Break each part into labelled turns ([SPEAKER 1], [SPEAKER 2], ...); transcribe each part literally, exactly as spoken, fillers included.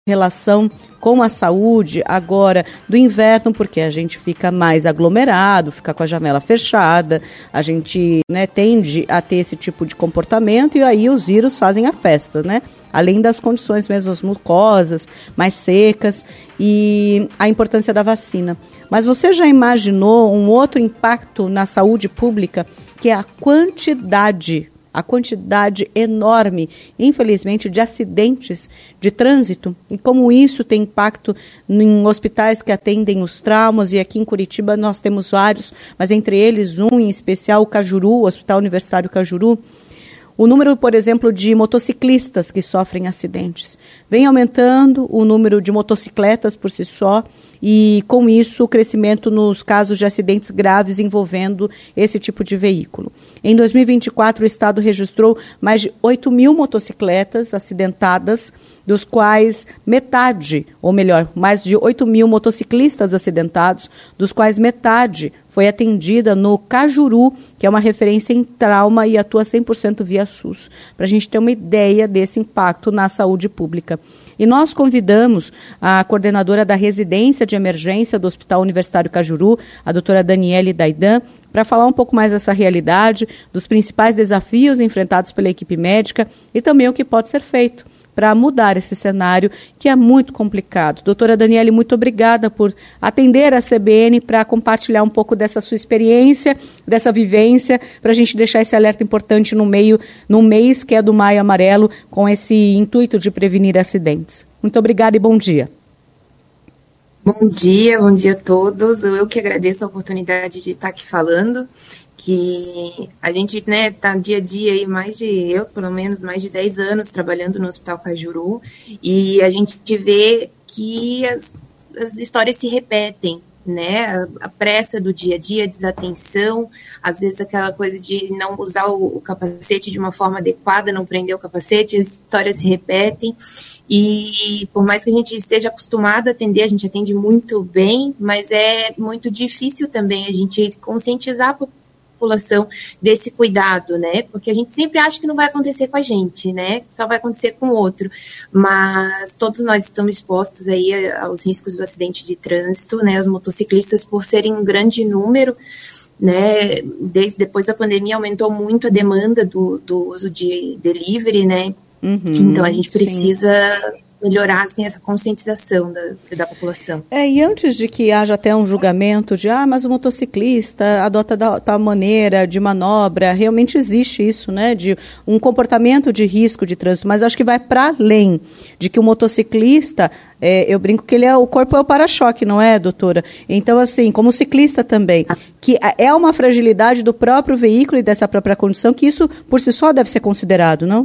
[SPEAKER 1] relação com a saúde agora do inverno, porque a gente fica mais aglomerado, fica com a janela fechada, a gente, né, tende a ter esse tipo de comportamento e aí os vírus fazem a festa, né? Além das condições mesmo as mucosas, mais secas e a importância da vacina. Mas você já imaginou um outro impacto na saúde pública, que é a quantidade a quantidade enorme, infelizmente, de acidentes de trânsito e como isso tem impacto em hospitais que atendem os traumas, e aqui em Curitiba nós temos vários, mas entre eles um em especial, o Cajuru, o Hospital Universitário Cajuru. O número, por exemplo, de motociclistas que sofrem acidentes vem aumentando, o número de motocicletas por si só, e com isso o crescimento nos casos de acidentes graves envolvendo esse tipo de veículo. Em dois mil e vinte e quatro, o Estado registrou mais de oito mil motocicletas acidentadas, dos quais metade, ou melhor, mais de oito mil motociclistas acidentados, dos quais metade foi atendida no Cajuru, que é uma referência em trauma e atua cem por cento via SUS, para a gente ter uma ideia desse impacto na saúde pública. E nós convidamos a coordenadora da residência de emergência do Hospital Universitário Cajuru, a doutora Daniele Daidan, para falar um pouco mais dessa realidade, dos principais desafios enfrentados pela equipe médica e também o que pode ser feito para mudar esse cenário, que é muito complicado. Doutora Daniele, muito obrigada por atender a C B N para compartilhar um pouco dessa sua experiência, dessa vivência, para a gente deixar esse alerta importante no meio, no mês que é do Maio Amarelo, com esse intuito de prevenir acidentes. Muito obrigada e bom dia.
[SPEAKER 2] Bom dia, bom dia a todos. Eu que agradeço a oportunidade de estar aqui falando, que a gente, né, tá dia a dia aí, mais de, eu pelo menos, mais de dez anos trabalhando no Hospital Cajuru, e a gente vê que as, as histórias se repetem, né, a, a pressa do dia a dia, a desatenção, às vezes aquela coisa de não usar o, o capacete de uma forma adequada, não prender o capacete, as histórias se repetem. E por mais que a gente esteja acostumado a atender, a gente atende muito bem, mas é muito difícil também a gente conscientizar a população desse cuidado, né? Porque a gente sempre acha que não vai acontecer com a gente, né? Só vai acontecer com o outro. Mas todos nós estamos expostos aí aos riscos do acidente de trânsito, né? Os motociclistas, por serem um grande número, né? Desde depois da pandemia aumentou muito a demanda do, do uso de delivery, né? Uhum, então a gente precisa sim. melhorar assim, essa conscientização da, da população.
[SPEAKER 1] É, e antes de que haja até um julgamento de, ah, mas o motociclista adota da, tal maneira de manobra, realmente existe isso, né, de um comportamento de risco de trânsito, mas acho que vai para além de que o motociclista, é, eu brinco que ele é, o corpo é o para-choque, não é, doutora? Então, assim, como ciclista também, que é uma fragilidade do próprio veículo e dessa própria condição, que isso por si só deve ser considerado, não?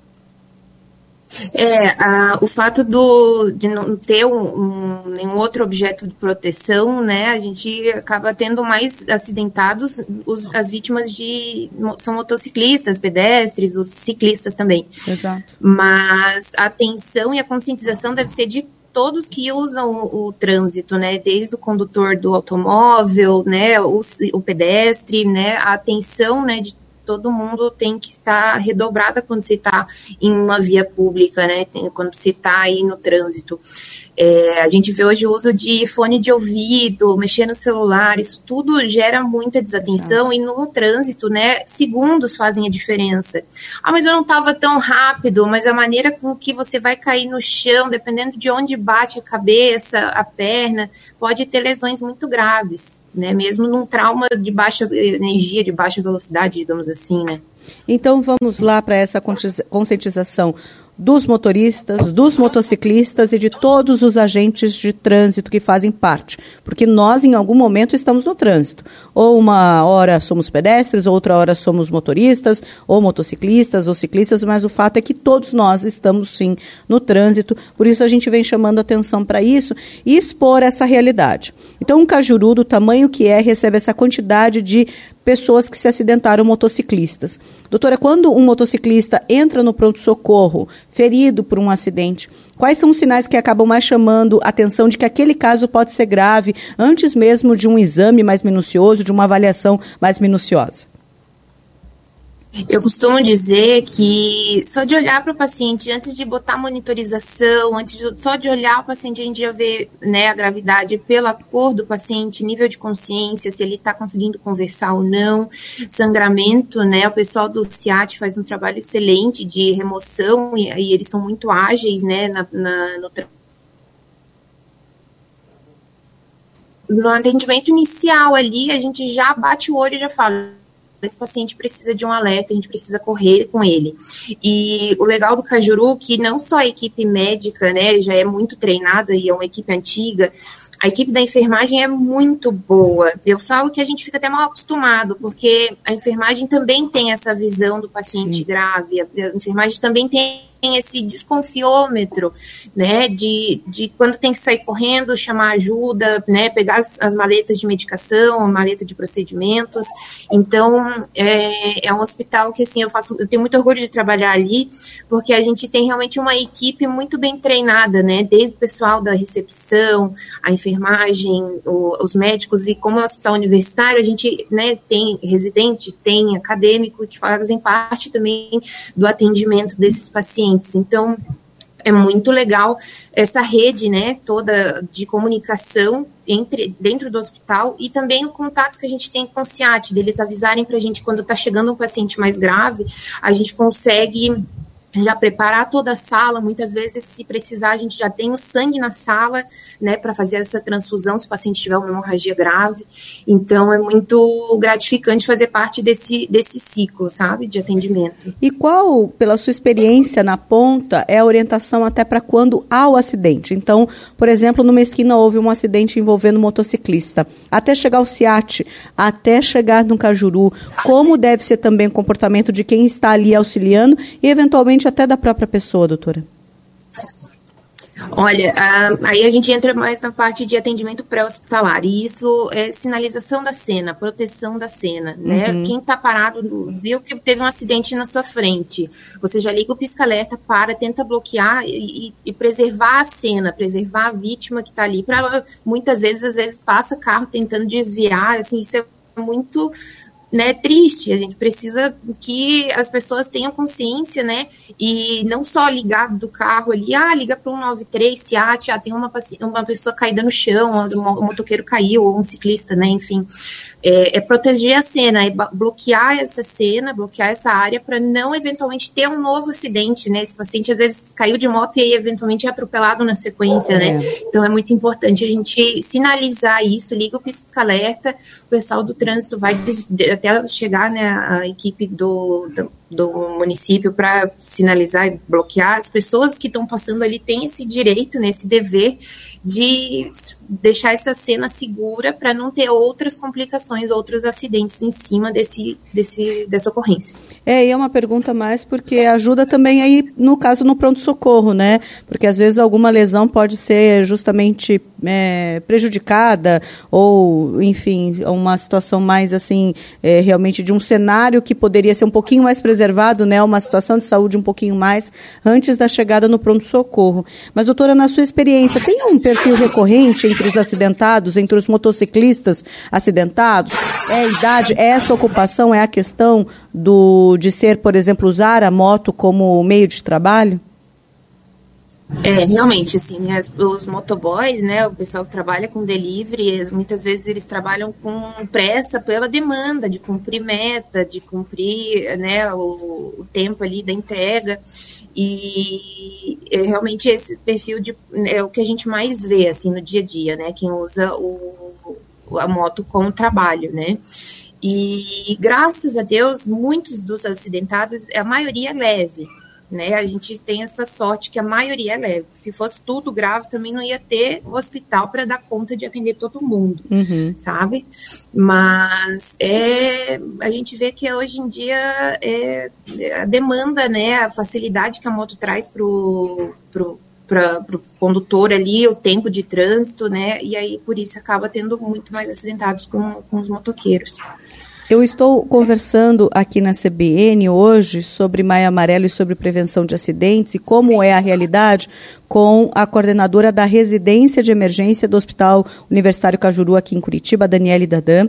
[SPEAKER 2] É, a, o fato do, de não ter um, um, nenhum outro objeto de proteção, né, a gente acaba tendo mais acidentados, os, as vítimas de, são motociclistas, pedestres, os ciclistas também.
[SPEAKER 1] Exato.
[SPEAKER 2] Mas a atenção e a conscientização deve ser de todos que usam o, o trânsito, né, desde o condutor do automóvel, né, o, o pedestre, né, a atenção, né, de todo mundo tem que estar redobrada quando se está em uma via pública, né? Quando se está aí no trânsito. É, a gente vê hoje o uso de fone de ouvido, mexer no celular, isso tudo gera muita desatenção. Exato. E no trânsito, né, segundos fazem a diferença. Ah, mas eu não estava tão rápido, mas a maneira com que você vai cair no chão, dependendo de onde bate a cabeça, a perna, pode ter lesões muito graves, né, mesmo num trauma de baixa energia, de baixa velocidade, digamos assim, né.
[SPEAKER 1] Então vamos lá para essa conscientização dos motoristas, dos motociclistas e de todos os agentes de trânsito que fazem parte, porque nós em algum momento estamos no trânsito, ou uma hora somos pedestres, outra hora somos motoristas, ou motociclistas, ou ciclistas, mas o fato é que todos nós estamos sim no trânsito, por isso a gente vem chamando atenção para isso e expor essa realidade. Então um Cajuru do tamanho que é, recebe essa quantidade de pessoas que se acidentaram, motociclistas. Doutora, quando um motociclista entra no pronto-socorro, ferido por um acidente, quais são os sinais que acabam mais chamando a atenção de que aquele caso pode ser grave, antes mesmo de um exame mais minucioso, de uma avaliação mais minuciosa?
[SPEAKER 2] Eu costumo dizer que só de olhar para o paciente, antes de botar monitorização, antes de, só de olhar o paciente, a gente já vê, né, a gravidade pela cor do paciente, nível de consciência, se ele está conseguindo conversar ou não, sangramento, né, o pessoal do C I A T faz um trabalho excelente de remoção e, e eles são muito ágeis, né, na, na, no no atendimento inicial ali, a gente já bate o olho e já fala, esse paciente precisa de um alerta, a gente precisa correr com ele. E o legal do Cajuru, que não só a equipe médica, né, já é muito treinada e é uma equipe antiga, a equipe da enfermagem é muito boa. Eu falo que a gente fica até mal acostumado, porque a enfermagem também tem essa visão do paciente Sim. grave, a enfermagem também tem esse desconfiômetro, né, de, de quando tem que sair correndo, chamar ajuda, né, pegar as, as maletas de medicação, a maleta de procedimentos. Então, é, é um hospital que, assim, eu faço, eu tenho muito orgulho de trabalhar ali, porque a gente tem realmente uma equipe muito bem treinada, né, desde o pessoal da recepção, a enfermagem, o, os médicos, e como é um hospital universitário, a gente, né, tem residente, tem acadêmico, que fazem parte também do atendimento desses pacientes. Então, é muito legal essa rede, né, toda de comunicação entre, dentro do hospital e também o contato que a gente tem com o C I A T, deles avisarem para a gente quando está chegando um paciente mais grave, a gente consegue já preparar toda a sala, muitas vezes, se precisar, a gente já tem o sangue na sala, né, para fazer essa transfusão, se o paciente tiver uma hemorragia grave. Então, é muito gratificante fazer parte desse, desse ciclo, sabe, de atendimento.
[SPEAKER 1] E qual, pela sua experiência na ponta, é a orientação até para quando há o acidente? Então, por exemplo, numa esquina houve um acidente envolvendo um motociclista. Até chegar ao C I A T, até chegar no Cajuru, como deve ser também o comportamento de quem está ali auxiliando e, eventualmente, até da própria pessoa, doutora?
[SPEAKER 2] Olha, a, aí a gente entra mais na parte de atendimento pré-hospitalar, e isso é sinalização da cena, proteção da cena, né? Uhum. Quem está parado, viu que teve um acidente na sua frente, você já liga o pisca-alerta, para, tenta bloquear e, e preservar a cena, preservar a vítima que está ali, para ela, muitas vezes, às vezes passa carro tentando desviar, assim, isso é muito... né, triste. A gente precisa que as pessoas tenham consciência, né, e não só ligar do carro ali, ah, liga para um nove três, C I A T, ah, tem uma, uma pessoa caída no chão, um motoqueiro caiu, ou um ciclista, né, enfim, é, é proteger a cena, é bloquear essa cena, bloquear essa área para não eventualmente ter um novo acidente, né, esse paciente às vezes caiu de moto e aí eventualmente é atropelado na sequência, né, então é muito importante a gente sinalizar isso, liga o pisca-alerta, o pessoal do trânsito vai até chegar, né, a equipe do, do, do município para sinalizar e bloquear. As pessoas que estão passando ali têm esse direito, né, esse dever de deixar essa cena segura para não ter outras complicações, outros acidentes em cima desse, desse, dessa ocorrência.
[SPEAKER 1] É, e é uma pergunta mais porque ajuda também aí, no caso, no pronto-socorro, né? Porque às vezes alguma lesão pode ser justamente é, prejudicada ou, enfim, uma situação mais assim, é, realmente de um cenário que poderia ser um pouquinho mais preservado, né? Uma situação de saúde um pouquinho mais antes da chegada no pronto-socorro. Mas, doutora, na sua experiência, tem um perfil recorrente entre os acidentados, entre os motociclistas acidentados? É a idade, é essa ocupação, é a questão do, de ser, por exemplo, usar a moto como meio de trabalho?
[SPEAKER 2] É, realmente, assim, as, os motoboys, né, o pessoal que trabalha com delivery, muitas vezes eles trabalham com pressa pela demanda de cumprir meta, de cumprir, né, o, o tempo ali da entrega. E é realmente esse perfil de, é o que a gente mais vê assim no dia a dia, né? Quem usa o, a moto com o trabalho, né? E graças a Deus, muitos dos acidentados, a maioria é leve, né? A gente tem essa sorte que a maioria é leve. Se fosse tudo grave, também não ia ter o hospital para dar conta de atender todo mundo, uhum. sabe? Mas é, a gente vê que hoje em dia é, a demanda, né, a facilidade que a moto traz pro, pro, para o condutor ali, o tempo de trânsito, né? E aí por isso acaba tendo muito mais acidentados com, com os motoqueiros.
[SPEAKER 1] Eu estou conversando aqui na C B N hoje sobre Maio Amarelo e sobre prevenção de acidentes e como é a realidade com a coordenadora da residência de emergência do Hospital Universitário Cajuru aqui em Curitiba, Daniele Dadan.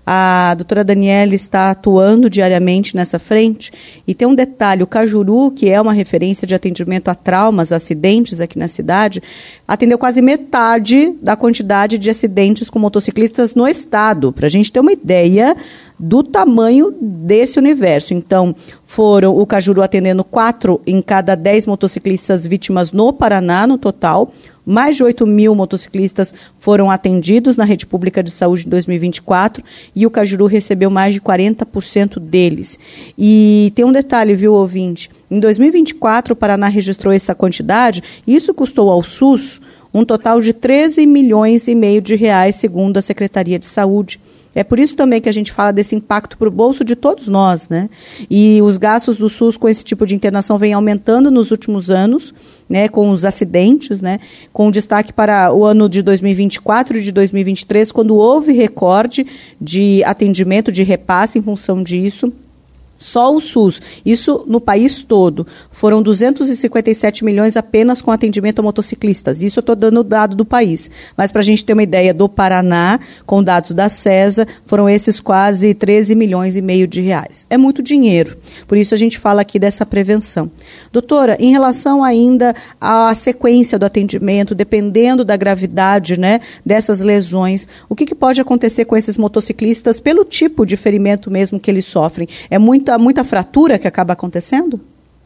[SPEAKER 1] A doutora Daniela está atuando diariamente nessa frente. E tem um detalhe, o Cajuru, que é uma referência de atendimento a traumas, acidentes aqui na cidade, atendeu quase metade da quantidade de acidentes com motociclistas no estado, para a gente ter uma ideia do tamanho desse universo. Então, foram o Cajuru atendendo quatro em cada dez motociclistas vítimas no Paraná, no total. Mais de oito mil motociclistas foram atendidos na rede pública de saúde em dois mil e vinte e quatro e o Cajuru recebeu mais de quarenta por cento deles. E tem um detalhe, viu, ouvinte? Em dois mil e vinte e quatro, o Paraná registrou essa quantidade e isso custou ao SUS um total de treze milhões e meio de reais, segundo a Secretaria de Saúde. É por isso também que a gente fala desse impacto para o bolso de todos nós, né? E os gastos do SUS com esse tipo de internação vêm aumentando nos últimos anos, né, com os acidentes, né, com destaque para o ano de dois mil e vinte e quatro e de dois mil e vinte e três, quando houve recorde de atendimento, de repasse em função disso. Só o SUS, isso no país todo, foram duzentos e cinquenta e sete milhões apenas com atendimento a motociclistas. Isso eu estou dando o dado do país. Mas para a gente ter uma ideia do Paraná, com dados da CESA, foram esses quase treze milhões e meio de reais. É muito dinheiro. Por isso a gente fala aqui dessa prevenção. Doutora, em relação ainda à sequência do atendimento, dependendo da gravidade, né, dessas lesões, o que, que pode acontecer com esses motociclistas pelo tipo de ferimento mesmo que eles sofrem? É muita, muita fratura que acaba acontecendo?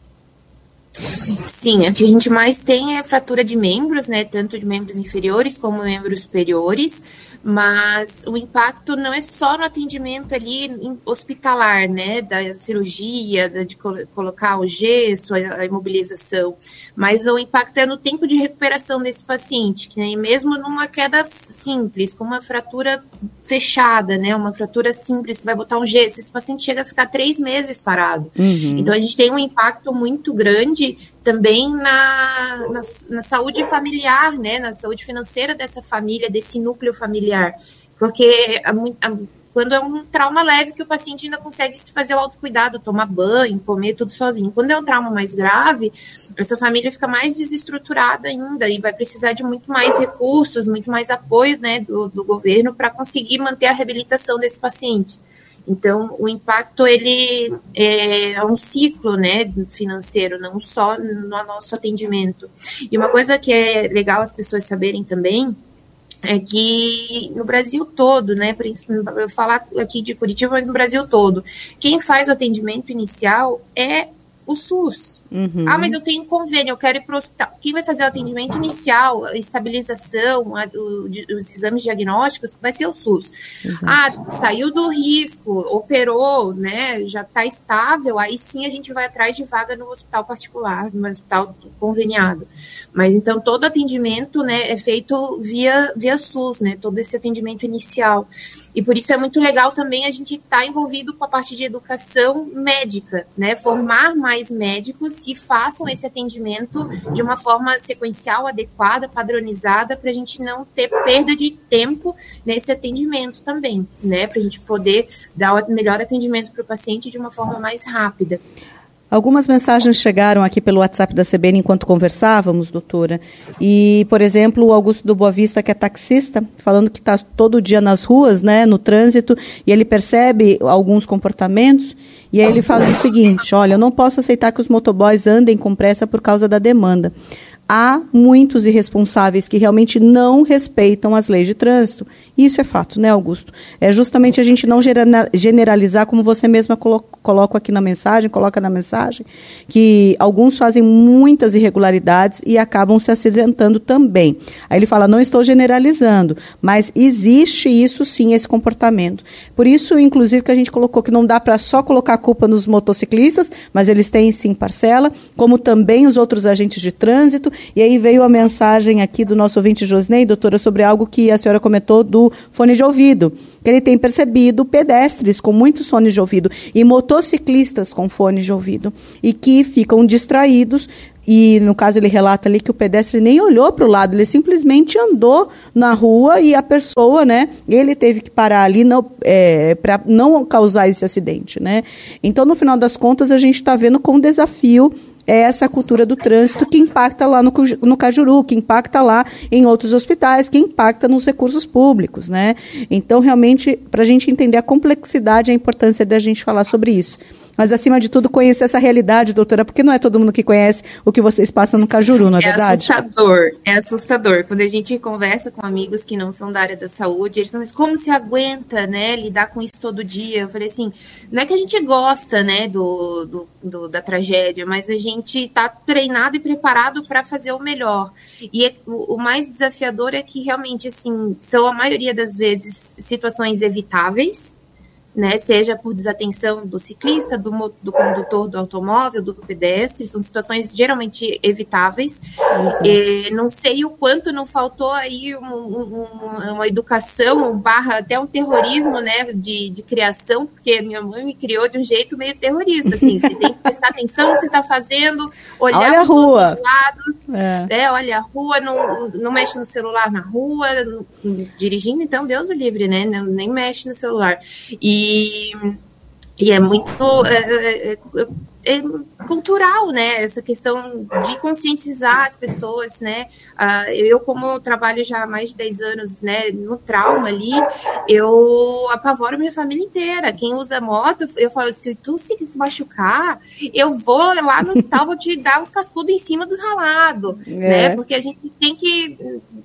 [SPEAKER 2] Sim, o que a gente mais tem é fratura de membros, né, tanto de membros inferiores como membros superiores, mas o impacto não é só no atendimento ali hospitalar, né, da cirurgia, da, de colo- colocar o gesso, a, a imobilização, mas o impacto é no tempo de recuperação desse paciente, que, né, mesmo numa queda simples, com uma fratura fechada, né, uma fratura simples que vai botar um gesso, esse paciente chega a ficar três meses parado. Uhum. Então a gente tem um impacto muito grande também na, na, na saúde familiar, né, na saúde financeira dessa família, desse núcleo familiar, porque a, a, quando é um trauma leve que o paciente ainda consegue se fazer o autocuidado, tomar banho, comer tudo sozinho. Quando é um trauma mais grave, essa família fica mais desestruturada ainda e vai precisar de muito mais recursos, muito mais apoio, né, do, do governo para conseguir manter a reabilitação desse paciente. Então, o impacto, ele é um ciclo, né, financeiro, não só no nosso atendimento. E uma coisa que é legal as pessoas saberem também é que no Brasil todo, né, eu falar aqui de Curitiba, mas no Brasil todo, quem faz o atendimento inicial é o SUS. Uhum. Ah, mas eu tenho convênio, eu quero ir para o hospital. Quem vai fazer o atendimento inicial, a estabilização, a, o, os exames diagnósticos, vai ser o SUS. Exato. Ah, saiu do risco, operou, né, já está estável, aí sim a gente vai atrás de vaga no hospital particular, no hospital conveniado. Mas então todo atendimento, né, é feito via, via SUS, né, todo esse atendimento inicial. E por isso é muito legal também a gente estar tá envolvido com a parte de educação médica, né, formar mais médicos que façam esse atendimento de uma forma sequencial, adequada, padronizada, para a gente não ter perda de tempo nesse atendimento também, né? Para a gente poder dar o melhor atendimento para o paciente de uma forma mais rápida.
[SPEAKER 1] Algumas mensagens chegaram aqui pelo WhatsApp da C B N enquanto conversávamos, doutora. E, por exemplo, o Augusto do Boa Vista, que é taxista, falando que está todo dia nas ruas, né, no trânsito, e ele percebe alguns comportamentos, e aí ele fala o seguinte: olha, eu não posso aceitar que os motoboys andem com pressa por causa da demanda. Há muitos irresponsáveis que realmente não respeitam as leis de trânsito. Isso é fato, né, Augusto? É justamente a gente não generalizar, como você mesma colo- coloca aqui na mensagem, coloca na mensagem, que alguns fazem muitas irregularidades e acabam se acidentando também. Aí ele fala, não estou generalizando, mas existe isso sim, esse comportamento. Por isso, inclusive, que a gente colocou que não dá para só colocar a culpa nos motociclistas, mas eles têm sim parcela, como também os outros agentes de trânsito. E aí veio a mensagem aqui do nosso ouvinte Josnei, doutora, sobre algo que a senhora comentou do fone de ouvido, que ele tem percebido pedestres com muitos fones de ouvido e motociclistas com fones de ouvido e que ficam distraídos. E, no caso, ele relata ali que o pedestre nem olhou para o lado, ele simplesmente andou na rua e a pessoa, né, ele teve que parar ali é, para não causar esse acidente, né? Então, no final das contas, a gente está vendo com um desafio é essa cultura do trânsito que impacta lá no, no Cajuru, que impacta lá em outros hospitais, que impacta nos recursos públicos, né? Então, realmente, para a gente entender a complexidade e a importância da gente falar sobre isso. Mas, acima de tudo, conhecer essa realidade, doutora, porque não é todo mundo que conhece o que vocês passam no Cajuru, não é, é verdade?
[SPEAKER 2] É assustador, é assustador. Quando a gente conversa com amigos que não são da área da saúde, eles falam, mas como se aguenta, né, lidar com isso todo dia? Eu falei assim, não é que a gente gosta, né, do, do, do da tragédia, mas a gente está treinado e preparado para fazer o melhor. E é, o, o mais desafiador é que, realmente, assim, são a maioria das vezes situações evitáveis, né, seja por desatenção do ciclista, do, do condutor do automóvel, do pedestre, são situações geralmente evitáveis. E não sei o quanto não faltou aí um, um, uma educação, barra até um terrorismo, né, de, de criação, porque minha mãe me criou de um jeito meio terrorista, assim, você tem que prestar atenção no que você está fazendo, olhar
[SPEAKER 1] olha a rua.
[SPEAKER 2] Todos os lados, é. né, olha a rua, não, não mexe no celular na rua, não, dirigindo, então Deus o livre, né, não, nem mexe no celular. E E, e é muito é, é, é cultural, né? Essa questão de conscientizar as pessoas, né? Uh, eu, como trabalho já há mais de dez anos, né, no trauma ali, eu apavoro minha família inteira. Quem usa moto, eu falo, se tu se machucar, eu vou lá no hospital, vou te dar os cascudos em cima dos ralados, é. né? Porque a gente tem que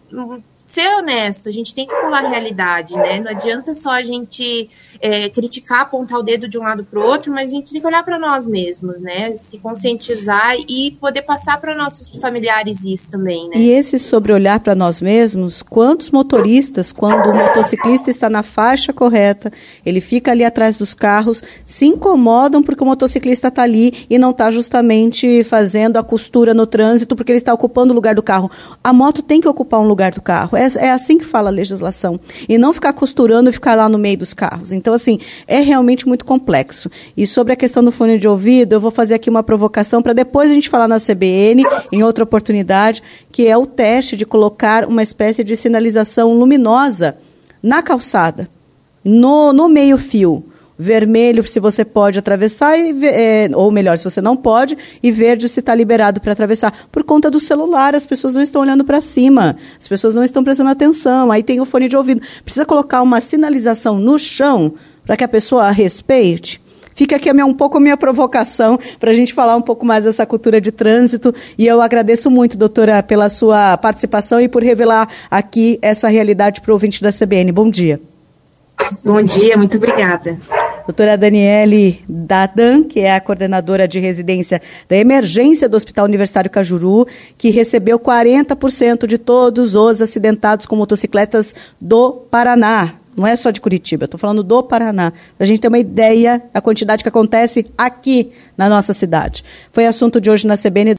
[SPEAKER 2] ser honesto, a gente tem que falar a realidade, né? Não adianta só a gente é, criticar, apontar o dedo de um lado para o outro, mas a gente tem que olhar para nós mesmos, né? Se conscientizar e poder passar para nossos familiares isso também, né?
[SPEAKER 1] E esse sobre olhar para nós mesmos, quantos motoristas, quando o motociclista está na faixa correta, ele fica ali atrás dos carros, se incomodam porque o motociclista está ali e não está justamente fazendo a costura no trânsito porque ele está ocupando o lugar do carro. A moto tem que ocupar um lugar do carro. É, é assim que fala a legislação. E não ficar costurando e ficar lá no meio dos carros. Então, assim, é realmente muito complexo. E sobre a questão do fone de ouvido, eu vou fazer aqui uma provocação para depois a gente falar na C B N, em outra oportunidade, que é o teste de colocar uma espécie de sinalização luminosa na calçada, no, no meio-fio. Vermelho se você pode atravessar, e, é, ou melhor, se você não pode, e verde se está liberado para atravessar. Por conta do celular, as pessoas não estão olhando para cima, as pessoas não estão prestando atenção, aí tem o fone de ouvido. Precisa colocar uma sinalização no chão para que a pessoa a respeite. Fica aqui a minha, um pouco a minha provocação para a gente falar um pouco mais dessa cultura de trânsito, e eu agradeço muito, doutora, pela sua participação e por revelar aqui essa realidade para o ouvinte da C B N. Bom dia.
[SPEAKER 2] Bom dia, muito obrigada.
[SPEAKER 1] Doutora Daniele Dadan, que é a coordenadora de residência da emergência do Hospital Universitário Cajuru, que recebeu quarenta por cento de todos os acidentados com motocicletas do Paraná. Não é só de Curitiba, eu estou falando do Paraná. Para a gente ter uma ideia da quantidade que acontece aqui na nossa cidade. Foi assunto de hoje na C B N.